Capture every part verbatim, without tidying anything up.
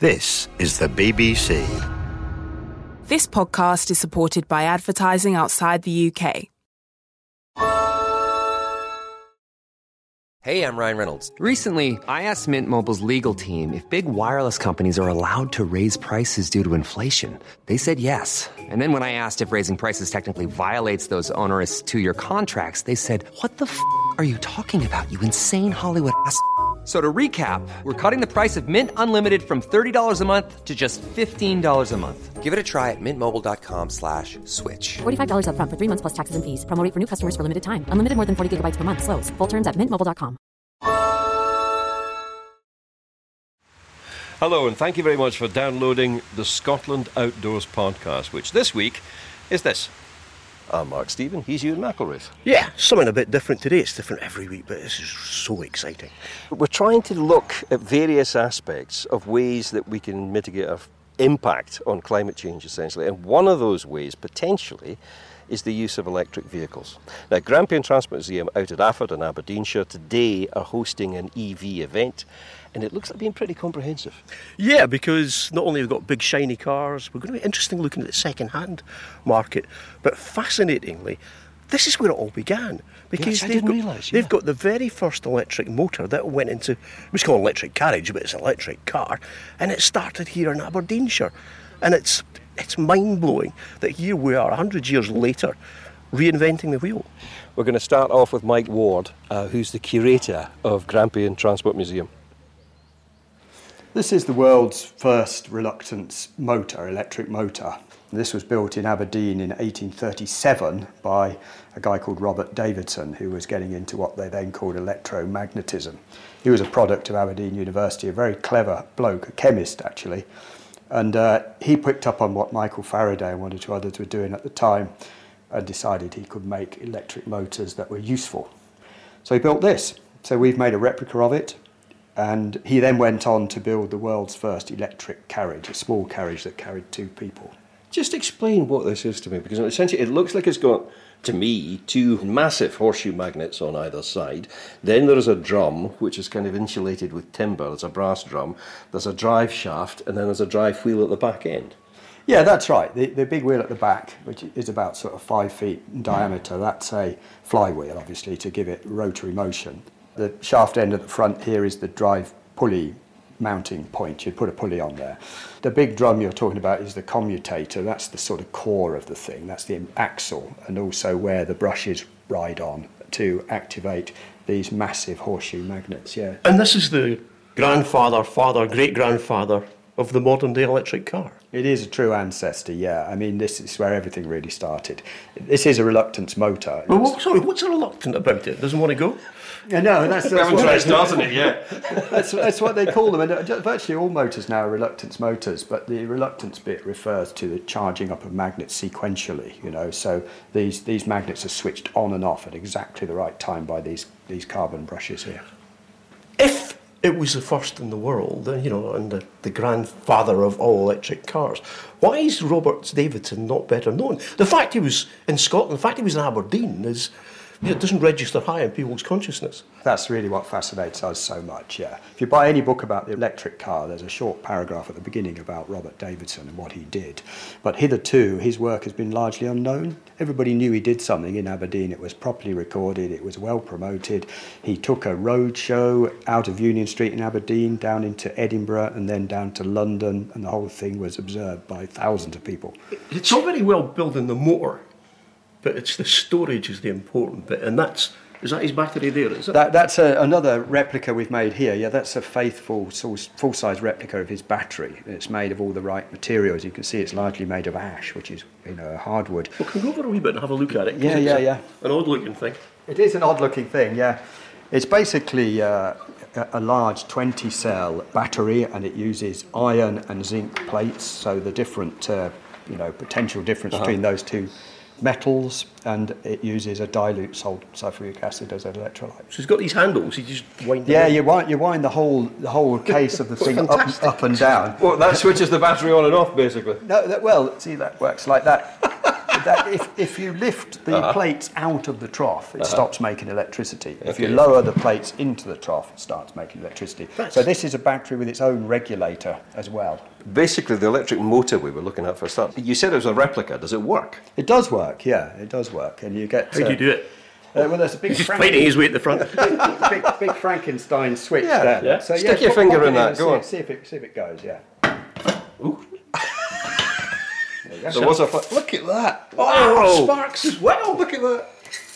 This is the B B C. This podcast is supported by advertising outside the U K. Hey, I'm Ryan Reynolds. Recently, I asked Mint Mobile's legal team if big wireless companies are allowed to raise prices due to inflation. They said yes. And then when I asked if raising prices technically violates those onerous two-year contracts, they said, what the f*** are you talking about, you insane Hollywood ass f- So to recap, we're cutting the price of Mint Unlimited from thirty dollars a month to just fifteen dollars a month. Give it a try at mintmobile.com slash switch. forty-five dollars up front for three months plus taxes and fees. Promo rate for new customers for limited time. Unlimited more than forty gigabytes per month. Slows full terms at mint mobile dot com. Hello, and thank you very much for downloading the Scotland Outdoors podcast, which this week is this. I'm Mark Stephen, he's Ewan McElrath. Yeah, something a bit different today. It's different every week, but this is so exciting. We're trying to look at various aspects of ways that we can mitigate our impact on climate change, essentially. And one of those ways, potentially, is the use of electric vehicles. Now, Grampian Transport Museum out at Afford in Aberdeenshire today are hosting an E V event, and it looks like being pretty comprehensive. Yeah, because not only have we got big shiny cars, we're going to be interesting looking at the second-hand market, but fascinatingly, this is where it all began. Because yes, I they've, didn't got, realise, yeah. they've got the very first electric motor that went into, it was called electric carriage, but it's an electric car, and it started here in Aberdeenshire. And it's it's mind-blowing that here we are, one hundred years later, reinventing the wheel. We're going to start off with Mike Ward, uh, who's the curator of Grampian Transport Museum. This is the world's first reluctance motor, electric motor. This was built in Aberdeen in eighteen thirty-seven by a guy called Robert Davidson, who was getting into what they then called electromagnetism. He was a product of Aberdeen University, a very clever bloke, a chemist actually. And uh, he picked up on what Michael Faraday and one or two others were doing at the time and decided he could make electric motors that were useful. So he built this. So we've made a replica of it. And he then went on to build the world's first electric carriage, a small carriage that carried two people. Just explain what this is to me, because essentially it looks like it's got, to me, two massive horseshoe magnets on either side. Then there is a drum, which is kind of insulated with timber. There's a brass drum. There's a drive shaft, and then there's a drive wheel at the back end. Yeah, that's right. The, the big wheel at the back, which is about sort of five feet in diameter, that's a flywheel, obviously, to give it rotary motion. The shaft end at the front here is the drive pulley mounting point. You'd put a pulley on there. The big drum you're talking about is the commutator. That's the sort of core of the thing. That's the axle, and also where the brushes ride on to activate these massive horseshoe magnets. Yeah. And this is the grandfather, father, great-grandfather of the modern-day electric car. It is a true ancestor, yeah. I mean, this is where everything really started. This is a reluctance motor. Well, what, sorry, what's so reluctant about it? Doesn't want to go? Yeah, no, that's, that's, haven't what, tried starting it yet. that's, that's what they call them. And virtually all motors now are reluctance motors, but the reluctance bit refers to the charging up of magnets sequentially, you know. So these, these magnets are switched on and off at exactly the right time by these, these carbon brushes here. If it was the first in the world, you know, and the, the grandfather of all electric cars, why is Robert Davidson not better known? The fact he was in Scotland, the fact he was in Aberdeen is... it doesn't register high in people's consciousness. That's really what fascinates us so much, yeah. If you buy any book about the electric car, there's a short paragraph at the beginning about Robert Davidson and what he did. But hitherto, his work has been largely unknown. Everybody knew he did something in Aberdeen. It was properly recorded. It was well promoted. He took a road show out of Union Street in Aberdeen, down into Edinburgh, and then down to London, and the whole thing was observed by thousands of people. It's all very well building the motor, but it's the storage is the important bit, and that's, is that his battery there, is it? That, that's a, another replica we've made here. Yeah, that's a faithful full-size replica of his battery. It's made of all the right materials. You can see it's largely made of ash, which is, you know, hardwood. Well, can we go over a wee bit and have a look at it? Yeah, yeah, yeah. An odd-looking thing. It is an odd-looking thing, yeah. It's basically uh, a large twenty-cell battery, and it uses iron and zinc plates, so the different, uh, you know, potential difference uh-huh. between those two metals, and it uses a dilute salt sulfuric acid as an electrolyte. So it's got these handles, you just wind Yeah, them you wind, you wind the whole the whole case of the thing up, up and down. Well, that switches the battery on and off, basically. No, that, well, see, that works like that. that if, if you lift the Uh-huh. plates out of the trough, it Uh-huh. stops making electricity. If you Okay. lower the plates into the trough, it starts making electricity. That's- So this is a battery with its own regulator as well. Basically, the electric motor we were looking at for a start. You said it was a replica. Does it work? It does work, yeah, it does work. And you get... How do you do it? Uh, well, there's a big He's just Franken- fighting his way at the front. big, big, big Frankenstein switch Yeah, there. yeah. So, Stick your pop- finger pop in it that, and go see, on. See if it, see if it goes, yeah. There was a. Fu- Look at that! Oh, sparks as well. Look at that!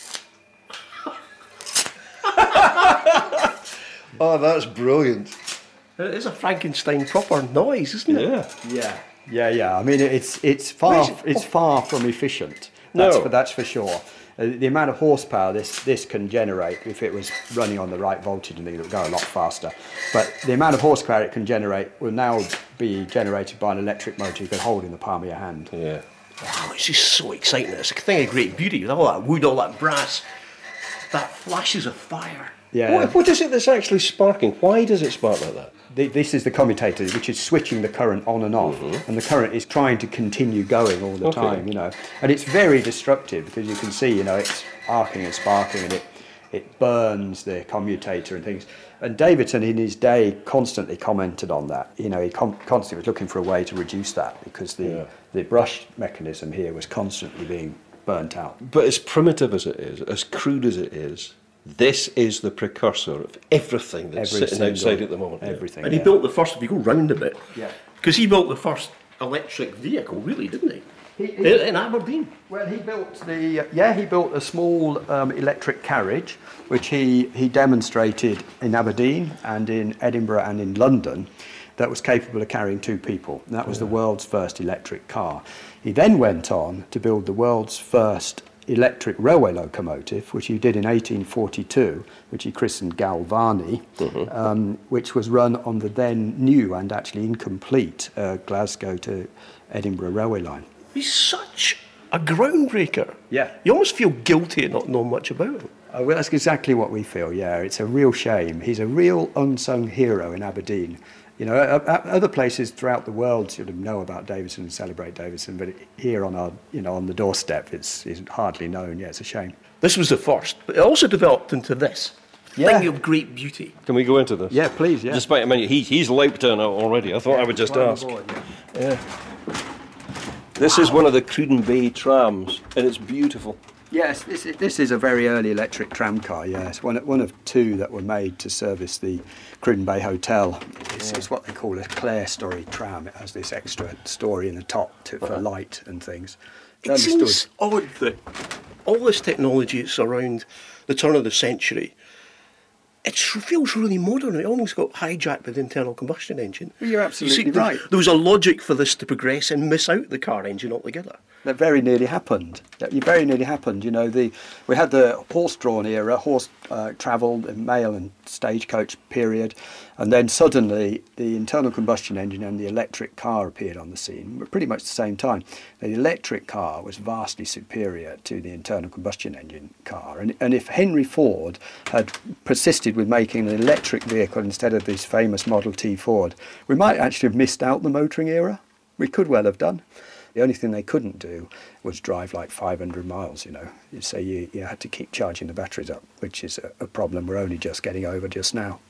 Oh, that's brilliant. It is a Frankenstein proper noise, isn't it? Yeah. Yeah, yeah, yeah. I mean, it's it's far Where's it- it's far from efficient. That's No. for that's for sure. Uh, the amount of horsepower this this can generate, if it was running on the right voltage and things, it would go a lot faster. But the amount of horsepower it can generate will now be generated by an electric motor you can hold in the palm of your hand. Yeah. Wow, it's just so exciting. It's a thing of great beauty with all that wood, all that brass, that flashes of fire. Yeah. What, what is it that's actually sparking? Why does it spark like that? The- This is the commutator, which is switching the current on and off, and the current is trying to continue going all the Okay. time, you know. And it's very destructive because you can see, you know, it's arcing and sparking, and it it burns the commutator and things. And Davidson, in his day, constantly commented on that. You know, he com- constantly was looking for a way to reduce that because the Yeah. the brush mechanism here was constantly being burnt out. But as primitive as it is, as crude as it is, this is the precursor of everything that's Every sitting outside single- at the moment. everything. And he yeah. built the first, if you go round a bit, Yeah. because he built the first electric vehicle, really, didn't he? He- he- in, in Aberdeen. Well, he built the yeah he built a small um, electric carriage, which he he demonstrated in Aberdeen and in Edinburgh and in London, that was capable of carrying two people. And that was the world's first electric car. He then went on to build the world's first electric railway locomotive, which he did in eighteen forty-two, which he christened Galvani, um, which was run on the then new and actually incomplete uh, Glasgow to Edinburgh railway line. He's such a groundbreaker. Yeah. You almost feel guilty at not knowing much about him. Uh, well, that's exactly what we feel, yeah. It's a real shame. He's a real unsung hero in Aberdeen. You know, uh, uh, other places throughout the world sort of know about Davidson and celebrate Davidson, but here on our, you know, on the doorstep, it's, it's hardly known. Yeah, it's a shame. This was the first, but it also developed into this Yeah. thing of great beauty. Can we go into this? Yeah, please, yeah. Just wait a minute. He, he's leaped in already. I thought I would just Climb ask. aboard, yeah. This is one of the Cruden Bay trams, and it's beautiful. Yes, this is, this is a very early electric tram car, yes. One, one of two that were made to service the Cruden Bay Hotel. It's, it's what they call a Clare Story tram. It has this extra story in the top to, for light and things. It Understood. seems odd that all this technology that's around the turn of the century, it feels really modern. It almost got hijacked by the internal combustion engine. Well, you're You absolutely see, there- right. There was a logic for this to progress and miss out the car engine altogether. That very nearly happened. That very nearly happened. You know, the we had the horse-drawn era, horse uh, travel, the mail and stagecoach period, and then suddenly the internal combustion engine and the electric car appeared on the scene at pretty much the same time. The electric car was vastly superior to the internal combustion engine car, and and if Henry Ford had persisted with making an electric vehicle instead of this famous Model T Ford, we might actually have missed out the motoring era. We could well have done. The only thing they couldn't do was drive like five hundred miles, you know. So you, you had to keep charging the batteries up, which is a, a problem we're only just getting over just now.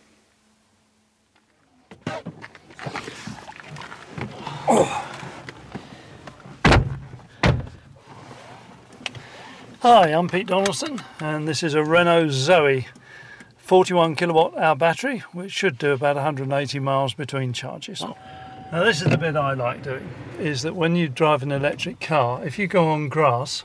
Hi, I'm Pete Donaldson, and this is a Renault Zoe forty-one kilowatt hour battery, which should do about one hundred eighty miles between charges. Now this is the bit I like doing, is that when you drive an electric car, if you go on grass,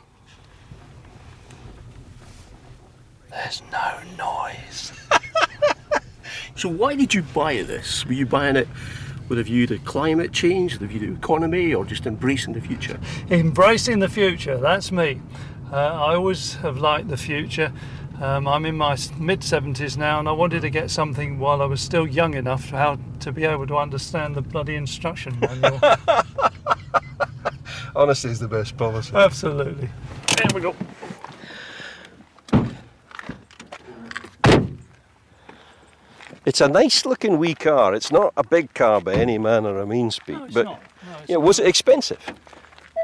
there's no noise. So why did you buy this? Were you buying it with a view to climate change, with a view to economy, or just embracing the future? Embracing the future, that's me. Uh, I always have liked the future. Um, I'm in my mid seventies now, and I wanted to get something while I was still young enough to, how, to be able to understand the bloody instruction manual. Honesty is the best policy. Absolutely. There we go. It's a nice looking wee car. It's not a big car by any manner of means speak. No, it's but not. No, it's yeah, was it expensive?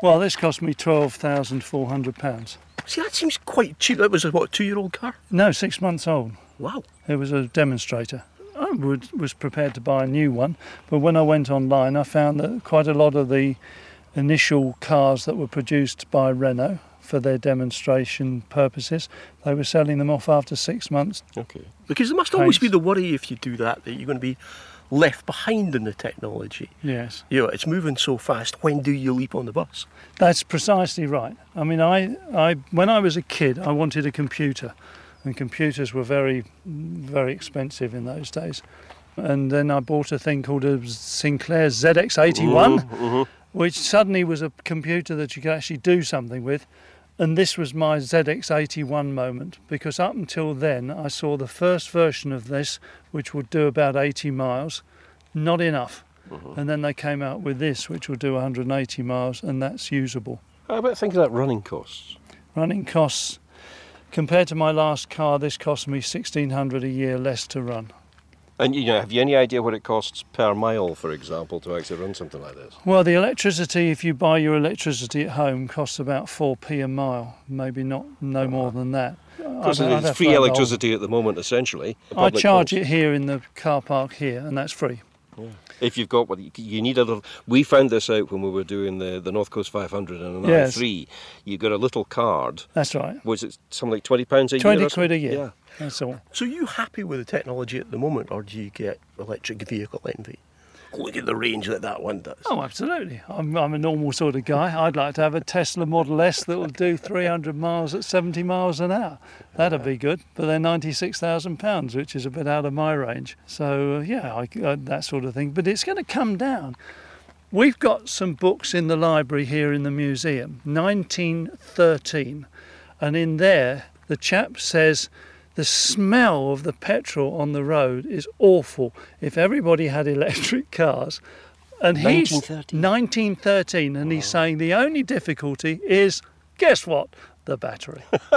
Well, this cost me twelve thousand four hundred pounds. See, that seems quite cheap. That was a, what, two-year-old car? No, six months old. Wow. It was a demonstrator. I would, was prepared to buy a new one, but when I went online, I found that quite a lot of the initial cars that were produced by Renault for their demonstration purposes, they were selling them off after six months. Okay. Because there must always be the worry if you do that, that you're going to be left behind in the technology. Yes. You know, it's moving so fast. When do you leap on the bus? That's precisely right. I mean, I, I, when I was a kid, I wanted a computer, and computers were very, very expensive in those days. And then I bought a thing called a Sinclair Z X eighty-one, Mm-hmm, mm-hmm. which suddenly was a computer that you could actually do something with. And this was my Z X eighty-one moment, because up until then I saw the first version of this, which would do about eighty miles, not enough. Mm-hmm. And then they came out with this, which will do one hundred eighty miles, and that's usable. How about think of that running costs? Running costs, compared to my last car, this cost me sixteen hundred pounds a year less to run. And you know, have you any idea what it costs per mile, for example, to actually run something like this? Well, the electricity, if you buy your electricity at home, costs about four p a mile, maybe not, no more than that. Because I'd- I'd it's have free to have electricity at the moment, essentially. the I public charge calls. it here in the car park here, and that's free. Yeah. If you've got what you, you need a little. We found this out when we were doing the, the North Coast five hundred and an Yes. i three. You got a little card. That's right. Was it something like twenty pounds a twenty year? or quid a something? year. Yeah. That's all. So are you happy with the technology at the moment, or do you get electric vehicle envy? Look at the range that that one does. Oh, absolutely. I'm, I'm a normal sort of guy. I'd like to have a Tesla Model S that will do three hundred miles at seventy miles an hour. That'd be good. But they're ninety-six thousand pounds, which is a bit out of my range. So, uh, yeah, I, uh, that sort of thing. But it's going to come down. We've got some books in the library here in the museum, nineteen thirteen. And in there, the chap says, the smell of the petrol on the road is awful. If everybody had electric cars, and he's nineteen thirteen. nineteen thirteen, and he's saying the only difficulty is, guess what? The battery.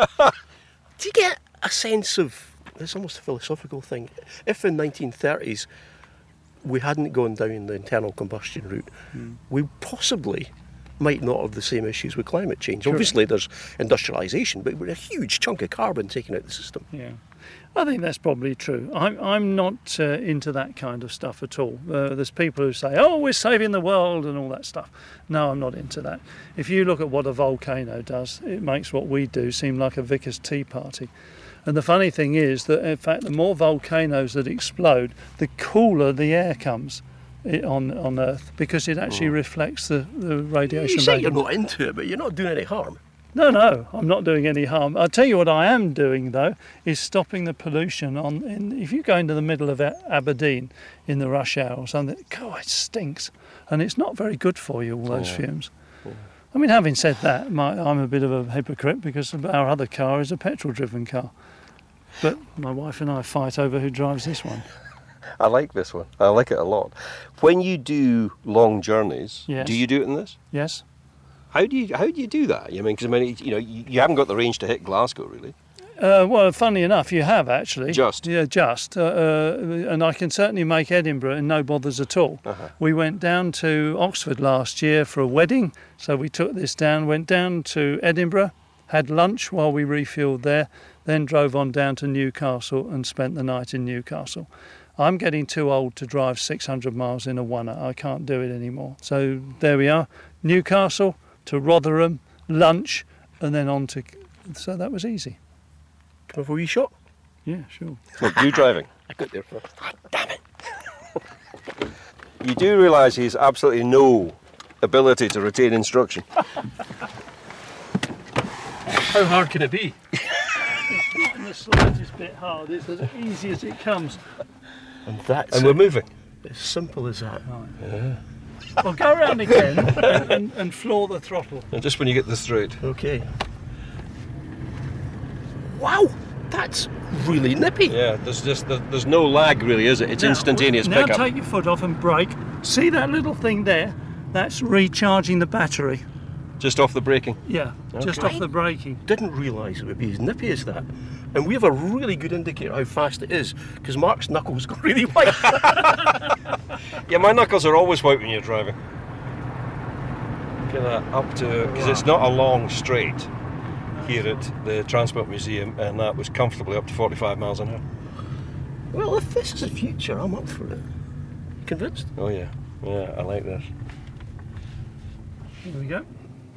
Do you get a sense of, it's almost a philosophical thing, if in nineteen thirties we hadn't gone down the internal combustion route, Hmm. we possibly might not have the same issues with climate change. Correct. Obviously there's industrialisation, but we're a huge chunk of carbon taken out of the system. Yeah, I think that's probably true. I'm, I'm not uh, into that kind of stuff at all. Uh, there's people who say, oh, we're saving the world and all that stuff. No, I'm not into that. If you look at what a volcano does, it makes what we do seem like a Vickers Tea Party. And the funny thing is that, in fact, the more volcanoes that explode, the cooler the air comes i- on on Earth, because it actually reflects the, the radiation. You say back you're in- not into it, but you're not doing any harm. No, no, I'm not doing any harm. I'll tell you what I am doing, though, is stopping the pollution on. In, if you go into the middle of A- Aberdeen in the rush hour or something, God, it stinks. And it's not very good for you, all those fumes. I mean, having said that, my, I'm a bit of a hypocrite because our other car is a petrol-driven car. But my wife and I fight over who drives this one. I like this one. I like it a lot. When you do long journeys, Yes. do you do it in this? Yes? How do you how do you do that? I mean, because I mean, you know, you, you haven't got the range to hit Glasgow, really. Uh, well, funnily enough, you have actually. Just? Yeah, just. Uh, uh, and I can certainly make Edinburgh and no bothers at all. Uh-huh. We went down to Oxford last year for a wedding, so we took this down, went down to Edinburgh, had lunch while we refuelled there, then drove on down to Newcastle and spent the night in Newcastle. I'm getting too old to drive six hundred miles in a one-er. I can't do it anymore. So there we are, Newcastle to Rotherham, lunch, and then on to... So that was easy. Come for a wee shot? Yeah, sure. Look, you driving. I got there first. Ah, damn it. You do realise he's absolutely no ability to retain instruction. How hard can it be? It's not in the slightest bit hard. It's as easy as it comes. And that's And we're moving. as simple as that. Well, go around again and, and, and floor the throttle. And just when you get this straight. Okay. Wow, that's really nippy. Yeah, there's just there's no lag really, is it? It's Now- instantaneous now pickup. take your foot off and brake. See that little thing there? That's recharging the battery. Just off the braking. Yeah, just Okay. off the braking. Didn't realise it would be as nippy as that. And we have a really good indicator how fast it is, because Mark's knuckles go really white. Yeah, my knuckles are always white when you're driving. kind of up to, because it's not a long straight here at the Transport Museum, and that was comfortably up to forty-five miles an hour. Well, if this is the future, I'm up for it. Convinced? Oh yeah, yeah, I like this. Here we go.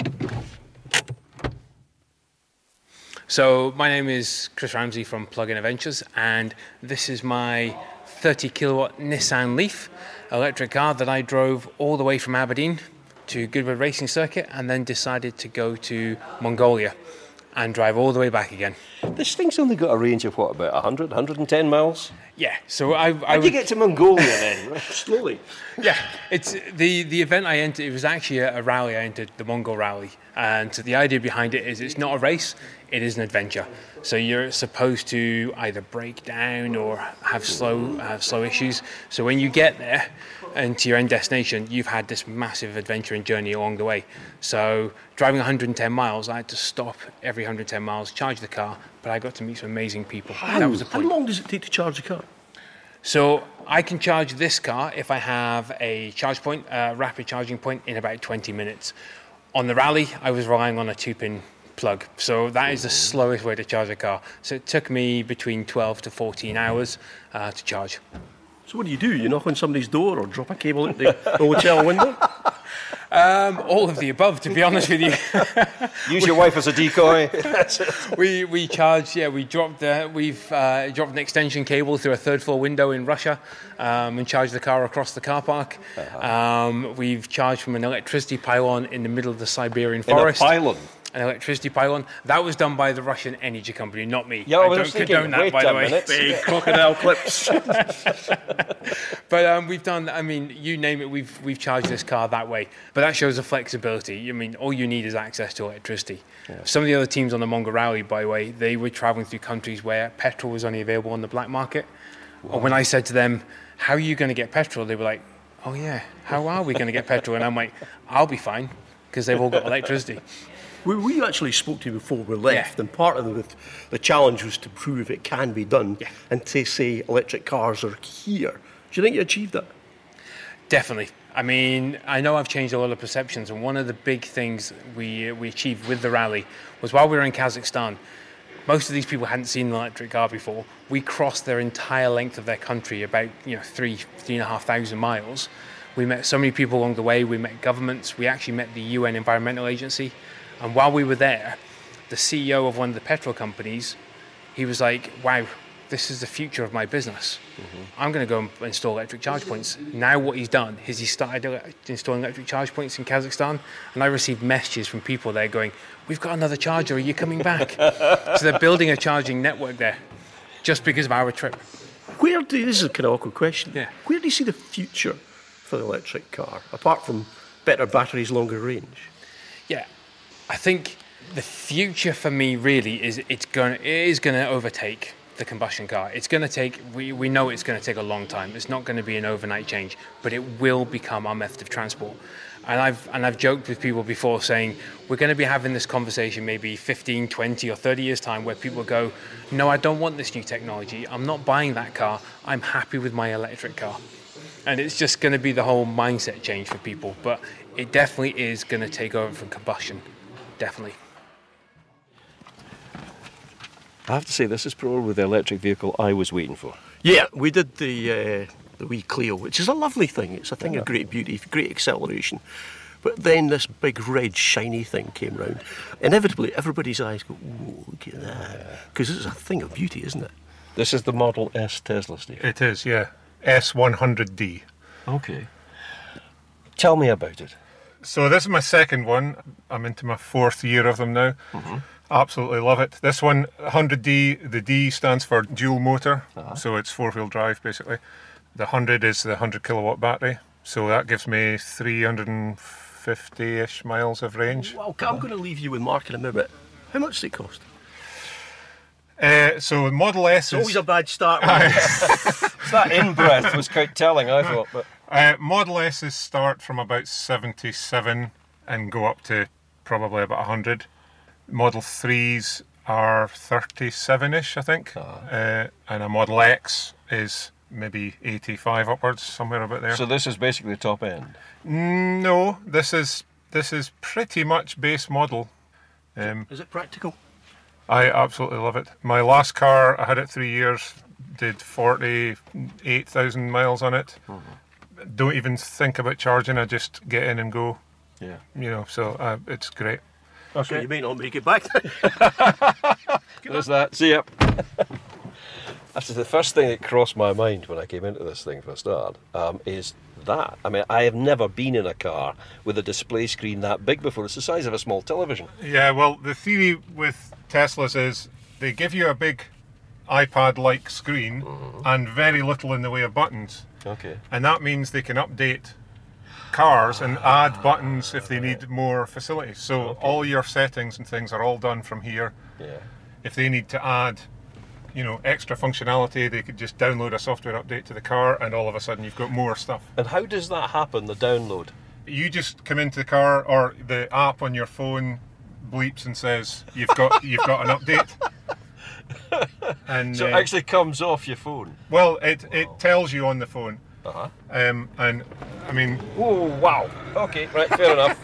So my name is Chris Ramsey from Plug-in Adventures, and this is my thirty kilowatt Nissan Leaf electric car that I drove all the way from Aberdeen to Goodwood Racing Circuit, and then decided to go to Mongolia and drive all the way back again. This thing's only got a range of what, about one hundred, one hundred ten miles? Yeah, so I... I How'd you get to Mongolia then? Slowly. Yeah, it's the the event I entered. It was actually a, a rally. I entered the Mongol Rally, and so the idea behind it is it's not a race; it is an adventure. So you're supposed to either break down or have slow have slow issues. So when you get there and to your end destination, you've had this massive adventure and journey along the way. So driving one hundred ten miles, I had to stop every one hundred ten miles, charge the car, but I got to meet some amazing people. How, that was the how point. long does it take to charge a car? So I can charge this car if I have a charge point, a rapid charging point, in about twenty minutes. On the rally, I was relying on a two-pin plug. So that is the slowest way to charge a car. So it took me between twelve to fourteen hours uh, to charge. So what do you do? You knock on somebody's door or drop a cable into the hotel window? Um, all of the above, to be honest with you. Use your wife as a decoy. we we charged, yeah, we dropped the, we've uh, dropped an extension cable through a third floor window in Russia um, and charged the car across the car park. Uh-huh. Um, we've charged from an electricity pylon in the middle of the Siberian forest. In a pylon? An electricity pylon. That was done by the Russian energy company, not me. Yeah, I, I don't was thinking, condone that, wait by a the way. minute. Big crocodile clips. But um, we've done, I mean, you name it, we've we've charged this car that way. But that shows the flexibility. I mean, all you need is access to electricity. Yeah. Some of the other teams on the Mongol Rally, by the way, they were traveling through countries where petrol was only available on the black market. Wow. Or when I said to them, how are you going to get petrol? They were like, oh yeah, how are we going to get petrol? And I'm like, I'll be fine, because they've all got electricity. We, we actually spoke to you before we left, Yeah. and part of the, the challenge was to prove it can be done, Yeah. and to say electric cars are here. Do you think you achieved that? Definitely. I mean, I know I've changed a lot of perceptions, and one of the big things we we achieved with the rally was while we were in Kazakhstan, most of these people hadn't seen an electric car before. We crossed their entire length of their country, about you know three, three and a half thousand miles. We met so many people along the way. We met governments. We actually met the U N Environmental Agency. And while we were there, the C E O of one of the petrol companies, he was like, wow, this is the future of my business. Mm-hmm. I'm going to go and install electric charge points. Now what he's done is he started ele- installing electric charge points in Kazakhstan, and I received messages from people there going, we've got another charger, are you coming back? So they're building a charging network there, just because of our trip. Where do, this is a kind of awkward question, Yeah. where do you see the future for the electric car, apart from better batteries, longer range? Yeah, I think the future for me really is it's going it is going to overtake the combustion car. It's going to take we, we know it's going to take a long time. It's not going to be an overnight change, but it will become our method of transport. And I've and I've joked with people before saying we're going to be having this conversation maybe fifteen, twenty or thirty years time where people go, no, I don't want this new technology. I'm not buying that car. I'm happy with my electric car. And it's just going to be the whole mindset change for people, but it definitely is going to take over from combustion. Definitely. I have to say, this is probably the electric vehicle I was waiting for. Yeah, we did the uh, the wee Clio, which is a lovely thing. It's a thing yeah. of great beauty, great acceleration. But then this big red shiny thing came round. Inevitably, everybody's eyes go, ooh, look at that. Because it's a thing of beauty, isn't it? This is the Model S Tesla, Steve. It is, yeah. S one hundred D. Okay. Tell me about it. So this is my second one. I'm into my fourth year of them now. Mm-hmm. Absolutely love it. This one, one hundred D, the D stands for dual motor, uh-huh. so it's four-wheel drive basically. The one hundred is the one hundred kilowatt battery, so that gives me three hundred fifty-ish miles of range. Well, I'm going to leave you with Mark in a minute. How much does it cost? Uh, so Model S it's is... always a bad start. That in-breath was quite telling, I thought. But uh, Model S's start from about seventy-seven and go up to probably about one hundred. Model threes are thirty-seven-ish, I think. Uh-huh. Uh, and a Model X is maybe eighty-five upwards, somewhere about there. So this is basically the top end? No, this is This is pretty much base model. Um, is it practical? I absolutely love it. My last car, I had it three years, did forty-eight thousand miles on it. Mm-hmm. Don't even think about charging, I just get in and go. Yeah. You know, so uh, it's great. Okay. So you may not make it back. There's that. See ya. That's the first thing that crossed my mind when I came into this thing for a start, um, is that. I mean, I have never been in a car with a display screen that big before. It's the size of a small television. Yeah, well, the theory with Teslas is they give you a big iPad-like screen mm-hmm. and very little in the way of buttons. Okay. And that means they can update cars and add buttons if they need more facilities. So okay. all your settings and things are all done from here. Yeah. If they need to add, you know, extra functionality, they could just download a software update to the car and all of a sudden you've got more stuff. And how does that happen, the download? You just come into the car, or the app on your phone bleeps and says you've got you've got an update. And so it uh, actually comes off your phone? Well, it, it tells you on the phone. Uh-huh. Um, and, I mean... Oh, wow. Okay, right, fair enough.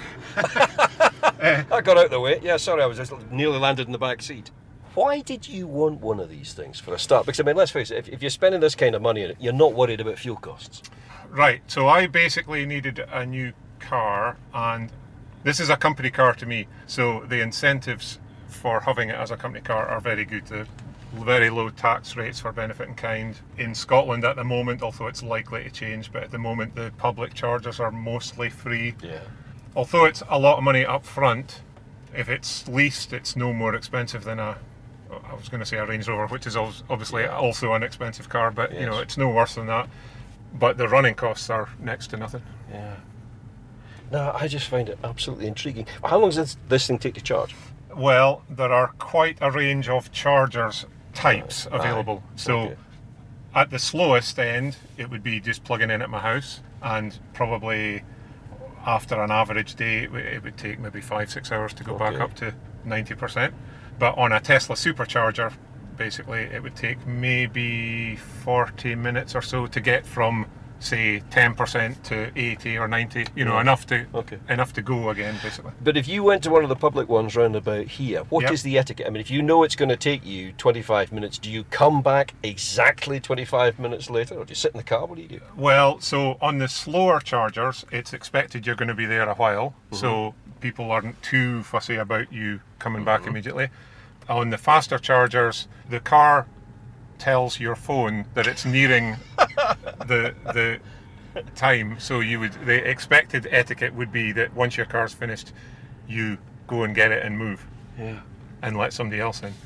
uh, I got out of the way. Yeah, sorry, I was just nearly landed in the back seat. Why did you want one of these things for a start? Because, I mean, let's face it, if, if you're spending this kind of money on it, you're not worried about fuel costs. Right, so I basically needed a new car, and this is a company car to me, so the incentives for having it as a company car are very good. The very low tax rates for benefit in kind in Scotland at the moment, although it's likely to change, but at the moment the public charges are mostly free. Yeah. Although it's a lot of money up front, if it's leased, it's no more expensive than a, I was going to say a Range Rover, which is obviously yeah. also an expensive car, but yes. you know, it's no worse than that. But the running costs are next to nothing. Yeah. No, I just find it absolutely intriguing. How long does this, this thing take to charge? Well, there are quite a range of chargers types oh, available. Aye. So okay. at the slowest end, it would be just plugging in at my house, and probably after an average day, it, w- it would take maybe five, six hours to go okay. back up to ninety percent. But on a Tesla supercharger, basically, it would take maybe forty minutes or so to get from, say, ten percent to eighty or ninety, you know, yeah. enough to okay. enough to go again, basically. But if you went to one of the public ones round about here, what yep. is the etiquette? I mean, if you know it's going to take you twenty-five minutes, do you come back exactly twenty-five minutes later, or do you sit in the car? What do you do? Well, so on the slower chargers, it's expected you're going to be there a while, mm-hmm. so people aren't too fussy about you coming mm-hmm. back immediately. On the faster chargers, the car tells your phone that it's nearing the the time, so you would the expected etiquette would be that once your car's finished, you go and get it and move, yeah, and let somebody else in. Do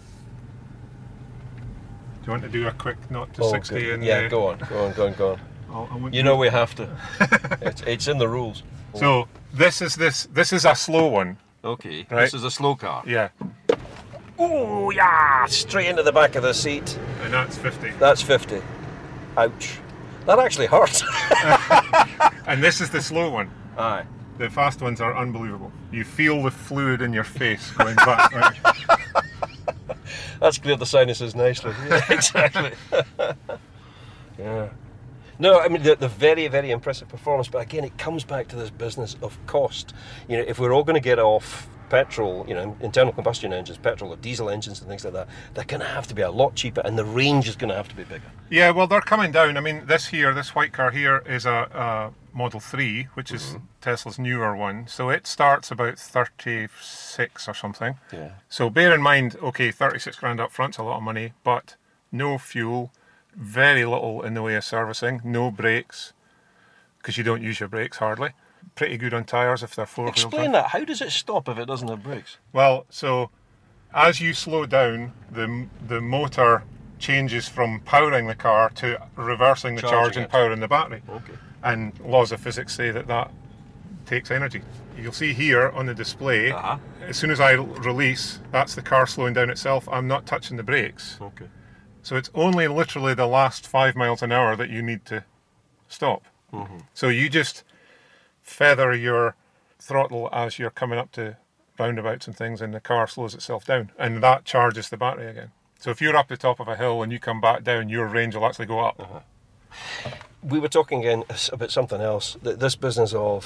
you want to do a quick not to oh, sixty? Good. And yeah, uh, go on, go on, go on, go on. I'll, you know we have to. it's, it's in the rules. So this is this this is a slow one. Okay, right? This is a slow car. Yeah. Oh yeah! Straight into the back of the seat. And that's fifty. That's fifty. Ouch. That actually hurts. And this is the slow one. Aye. The fast ones are unbelievable. You feel the fluid in your face going back. Right? That's cleared the sinuses nicely. Yeah, exactly. Yeah. No, I mean, the, the very, very impressive performance, but again, it comes back to this business of cost. You know, if we're all going to get off petrol, you know, internal combustion engines, petrol or diesel engines and things like that, they're going to have to be a lot cheaper, and the range is going to have to be bigger. Yeah, well, they're coming down. I mean, this here, this white car here is a, a Model three, which is mm-hmm. Tesla's newer one. So it starts about thirty-six or something. Yeah. So bear in mind, okay, thirty-six grand up front's a lot of money, but no fuel, very little in the way of servicing, no brakes, because you don't use your brakes hardly. Pretty good on tyres if they're four-wheel drive. Explain that. How does it stop if it doesn't have brakes? Well, so as you slow down, the the motor changes from powering the car to reversing the Charging charge and it. powering the battery. Okay. And laws of physics say that that takes energy. You'll see here on the display, uh-huh. as soon as I release, that's the car slowing down itself. I'm not touching the brakes. Okay. So it's only literally the last five miles an hour that you need to stop. Mm-hmm. So you just feather your throttle as you're coming up to roundabouts and things, and the car slows itself down, and that charges the battery again. So if you're up the top of a hill and you come back down, your range will actually go up. Uh-huh. We were talking again about something else, this business of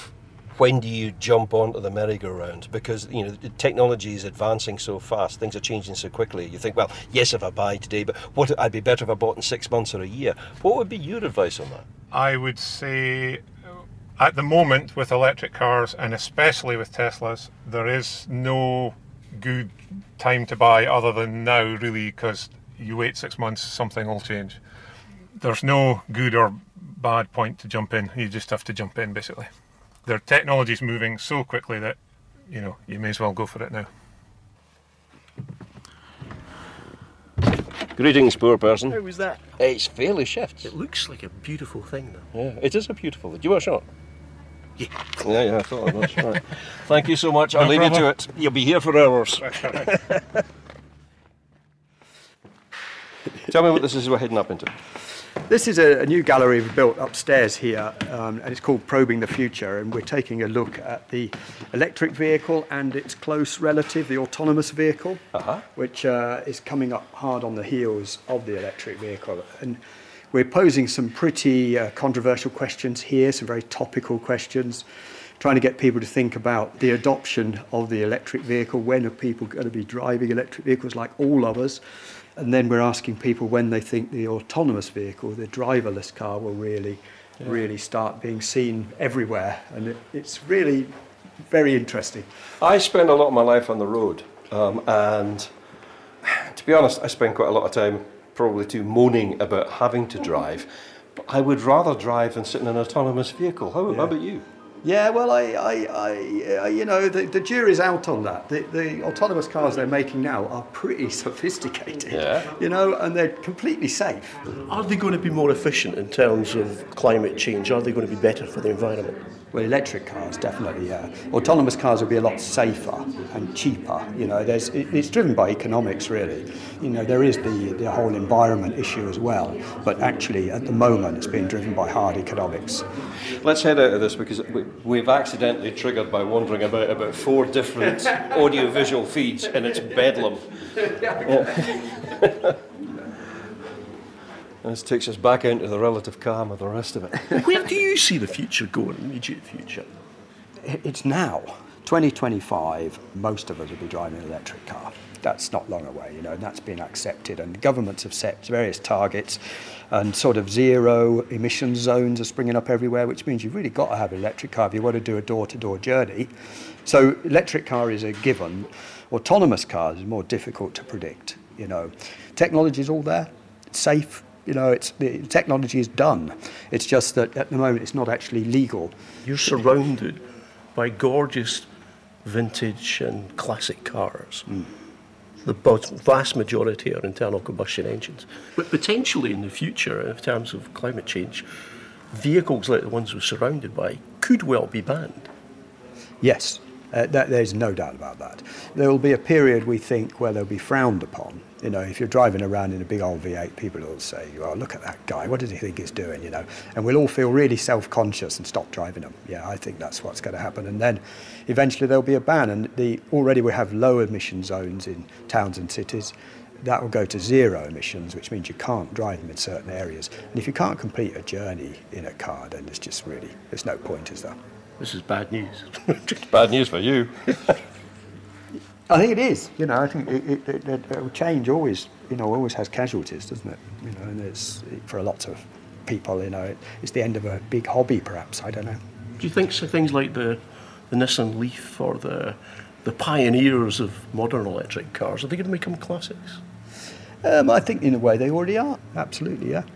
when do you jump onto the merry-go-round? Because, you know, the technology is advancing so fast, things are changing so quickly. You think, well, yes, if I buy today, but what I'd be better if I bought in six months or a year. What would be your advice on that? I would say, at the moment, with electric cars, and especially with Teslas, there is no good time to buy other than now, really, because you wait six months, something will change. There's no good or bad point to jump in. You just have to jump in, basically. Their technology's moving so quickly that, you know, you may as well go for it now. Greetings, poor person. How was that? It's fairly shifts. It looks like a beautiful thing, though. Yeah, it is a beautiful. Do you want a shot? Yeah. Yeah, yeah, I thought I was. Right. Thank you so much. I'll No leave problem. you to it. You'll be here for hours. Tell me what this is we're heading up into. This is a, a new gallery we've built upstairs here, um, and it's called Probing the Future, and we're taking a look at the electric vehicle and its close relative, the autonomous vehicle, uh-huh. which uh, is coming up hard on the heels of the electric vehicle. And we're posing some pretty uh, controversial questions here, some very topical questions, trying to get people to think about the adoption of the electric vehicle. When are people going to be driving electric vehicles like all of us? And then we're asking people when they think the autonomous vehicle, the driverless car, will really, yeah. really start being seen everywhere. And it, it's really very interesting. I spend a lot of my life on the road, um, and to be honest, I spend quite a lot of time probably too moaning about having to drive. But I would rather drive than sit in an autonomous vehicle. How, Yeah. how about you? Yeah, well, I, I, I, I you know, the, the jury's out on that. The, the autonomous cars they're making now are pretty sophisticated, Yeah. you know, and they're completely safe. Are they going to be more efficient in terms of climate change? Are they going to be better for the environment? Well, electric cars, definitely, yeah. Autonomous cars will be a lot safer and cheaper. You know, there's, it, it's driven by economics, really. You know, there is the, the whole environment issue as well, but actually, at the moment, it's being driven by hard economics. Let's head out of this because we, we've accidentally triggered by wandering about about four different audio-visual feeds, and it's bedlam. Uh, This takes us back into the relative calm of the rest of it. Where do you see the future going, immediate future? It's now. twenty twenty-five, most of us will be driving an electric car. That's not long away, you know, and that's been accepted. And governments have set various targets, and sort of zero emission zones are springing up everywhere, which means you've really got to have an electric car if you want to do a door-to-door journey. So electric car is a given. Autonomous cars is more difficult to predict, you know. Technology is all there. It's safe. You know, it's, the technology is done. It's just that at the moment it's not actually legal. You're surrounded by gorgeous vintage and classic cars. Mm. The vast majority are internal combustion engines. But potentially in the future, in terms of climate change, vehicles like the ones we're surrounded by could well be banned. Yes, uh, that, there's no doubt about that. There will be a period, we think, where they'll be frowned upon. You know, if you're driving around in a big old V eight, people will say, oh, look at that guy, what does he think he's doing, you know? And we'll all feel really self-conscious and stop driving them. Yeah, I think that's what's going to happen. And then eventually there'll be a ban. And the, already we have low emission zones in towns and cities. That will go to zero emissions, which means you can't drive them in certain areas. And if you can't complete a journey in a car, then there's just really, there's no point, is there? This is bad news. Bad news for you. I think it is. You know, I think it, it, it, it, it, change always, you know, always has casualties, doesn't it? You know, and it's for a lot of people, you know, it, it's the end of a big hobby, perhaps. I don't know. Do you think so things like the the Nissan Leaf or the the pioneers of modern electric cars, are they going to become classics? Um, I think in a way they already are. Absolutely, yeah.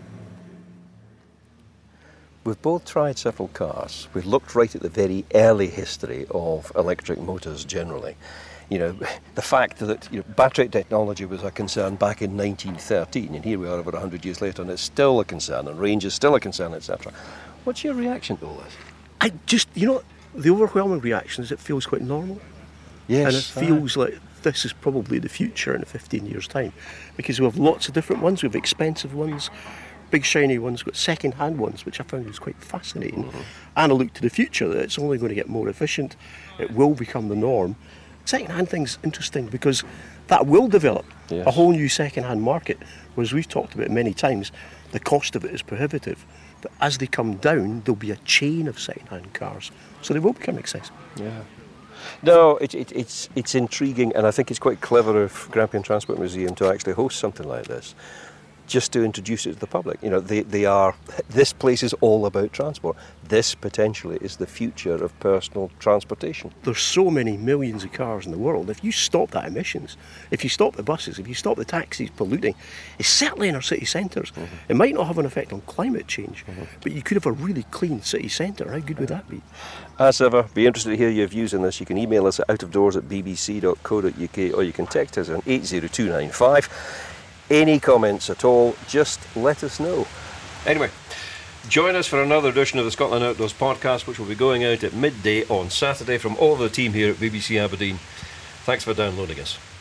We've both tried several cars. We've looked right at the very early history of electric motors generally. You know, the fact that you know, battery technology was a concern back in nineteen thirteen, and here we are over one hundred years later, and it's still a concern, and range is still a concern, et cetera. What's your reaction to all this? I just, you know, the overwhelming reaction is it feels quite normal. Yes. And it feels like this is probably the future in fifteen years' time, because we have lots of different ones. We have expensive ones, big shiny ones, we've got second-hand ones, which I found was quite fascinating. Mm-hmm. And I look to the future, that it's only going to get more efficient. It will become the norm. Second-hand thing's interesting because that will develop yes. a whole new second-hand market, whereas we've talked about many times, the cost of it is prohibitive. But as they come down, there'll be a chain of second-hand cars. So they will become accessible. Yeah. No, it, it, it's it's intriguing, and I think it's quite clever of Grampian Transport Museum to actually host something like this, just to introduce it to the public. You know, they, they are, this place is all about transport. This potentially is the future of personal transportation. There's so many millions of cars in the world. If you stop that emissions, if you stop the buses, if you stop the taxis polluting, it's certainly in our city centres. Mm-hmm. It might not have an effect on climate change, mm-hmm. but you could have a really clean city centre. How good would that be? As ever, be interested to hear your views on this. You can email us at outofdoors at b b c dot co dot u k or you can text us on eight zero two nine five. Any comments at all, just let us know. Anyway, join us for another edition of the Scotland Outdoors podcast, which will be going out at midday on Saturday from all the team here at B B C Aberdeen. Thanks for downloading us.